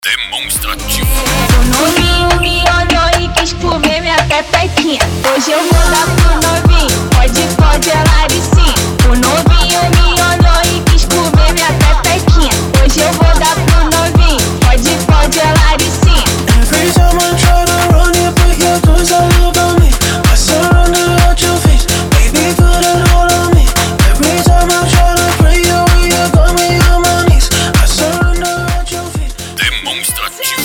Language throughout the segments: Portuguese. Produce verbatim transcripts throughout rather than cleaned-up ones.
Demonstrativo. O novinho me olhou e quis comer minha pepequinha. Hoje eu vou dar pro novinho, pode, pode, é Laricinha. O novinho me olhou e quis comer minha pepequinha. Hoje eu vou dar pro novinho, pode, pode, é Laricinha. Every time I try to run, you put your clothes all over me. I surrender at your feet, baby, put it all on me. Every time I try to pray, you you got me on my knees. I surrender at your feet. Demonstrativo.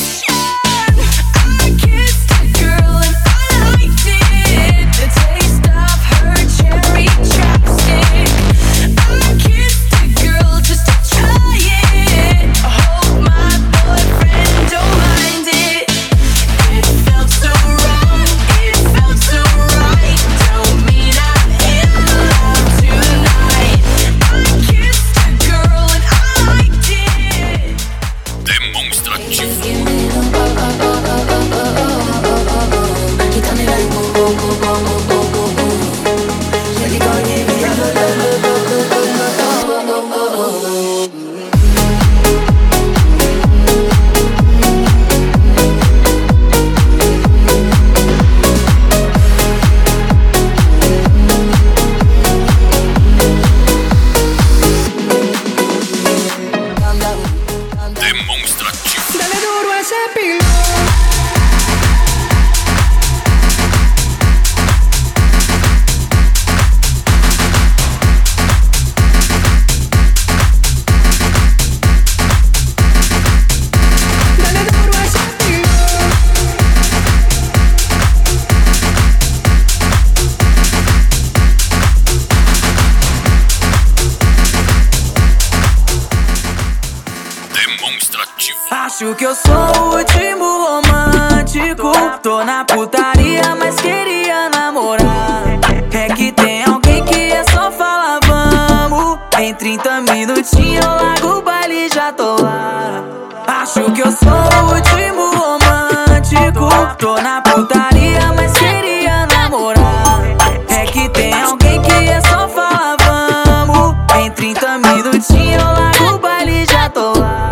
Acho que eu sou o último romântico. Tô na putaria, mas queria namorar. É que tem alguém que é só falar vamos. Em trinta minutinhos eu largo o baile e já tô lá. Acho que eu sou o último romântico. Tô na putaria, mas queria namorar. É que tem alguém que é só falar vamos. Em trinta minutinhos eu largo o baile e já tô lá.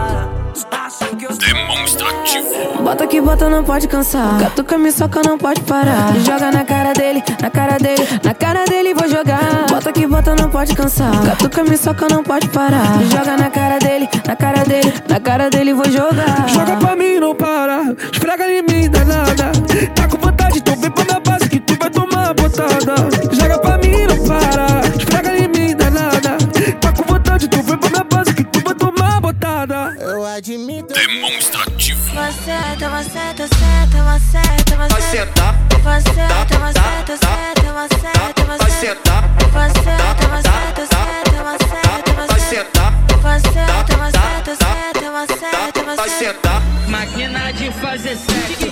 Demonstrativo. Bota que bota, não pode cansar. Catuca me soca, não pode parar. Joga na cara dele, na cara dele, na cara dele vou jogar. Bota que bota, não pode cansar. Catuca me soca, não pode parar. Joga na cara dele, na cara dele, na cara dele vou jogar. Joga pra mim, não para. Esfrega em mim, danada. Tá com vontade, então vem pra minha base que tu vai tomar botada. Joga pra mim, não para. Esfrega em mim, danada. Tá com vontade, então vem pra minha base que tu vai tomar botada. Eu admito. Demonstrativo. Você, tá, você, tá, você, tá, você, tá, você. Você tá, Você, tá, você, tá, você, tá, você, tá, você. você tá, Você, tá, você, tá, você, tá, você, tá, você. você tá, Você, tá, você, tá, você, tá, você, tá, você. você tá. Máquina de fazer sexo.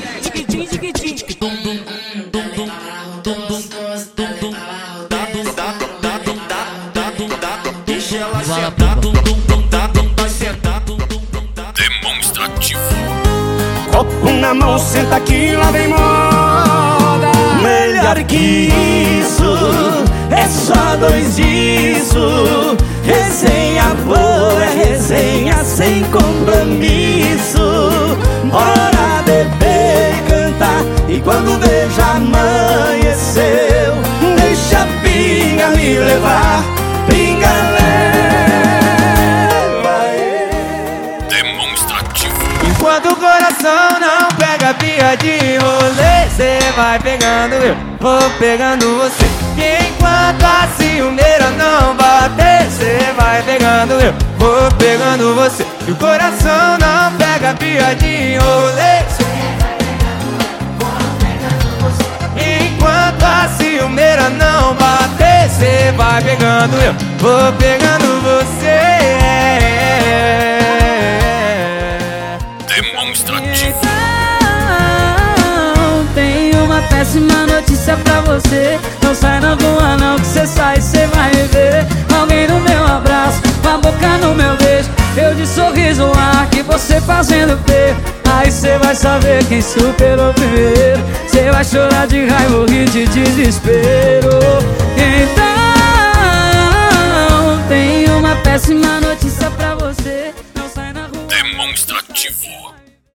Deixa ela sentar, Demonstrativo. Copo na mão, senta aqui, lá vem moda. Melhor que isso, é só dois disso. Resenha boa, é resenha sem compromisso. Bora beber e cantar, e quando veja amanheceu, deixa a pinga me levar, pinga leva. Demonstrativo. Enquanto o coração não pega pia de rolê, cê vai pegando eu, vou pegando você. E enquanto a ciumeira não bater, cê vai pegando eu, vou pegando você. E o coração não pega pia de rolê, cê vai pegando eu, vou pegando você. Enquanto a ciumeira não bater, cê vai pegando eu, vou pegando você. Demonstrativo. Tenho uma péssima notícia pra você. Não sai na rua não, que cê sai, cê vai ver alguém no meu abraço, com a boca no meu beijo. Eu de sorriso lá, que você fazendo P. Aí cê vai saber quem superou primeiro. Cê vai chorar de raiva, morrer de desespero. Então, tenho uma péssima notícia